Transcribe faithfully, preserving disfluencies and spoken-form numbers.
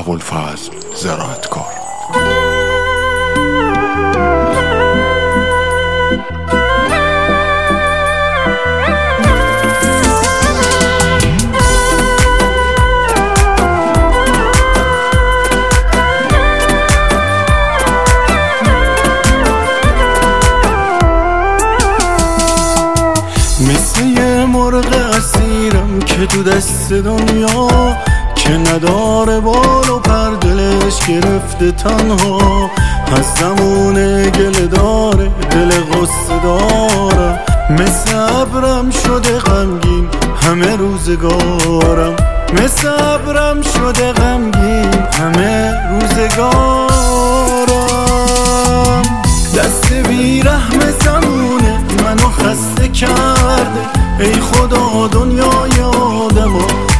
ابوالفضل زراعتکار. مثل یه مرغ اسیرم که تو دست دنیا، که نداره بال و پر، دلش گرفته تنها. از زمون گله داره دل غصه دارم، مثل ابرم شده غمگین همه روزگارم، مثل ابرم شده غمگین همه روزگارم. دست بیرحم زمونه منو خسته کرده، ای خدا دنیای آدما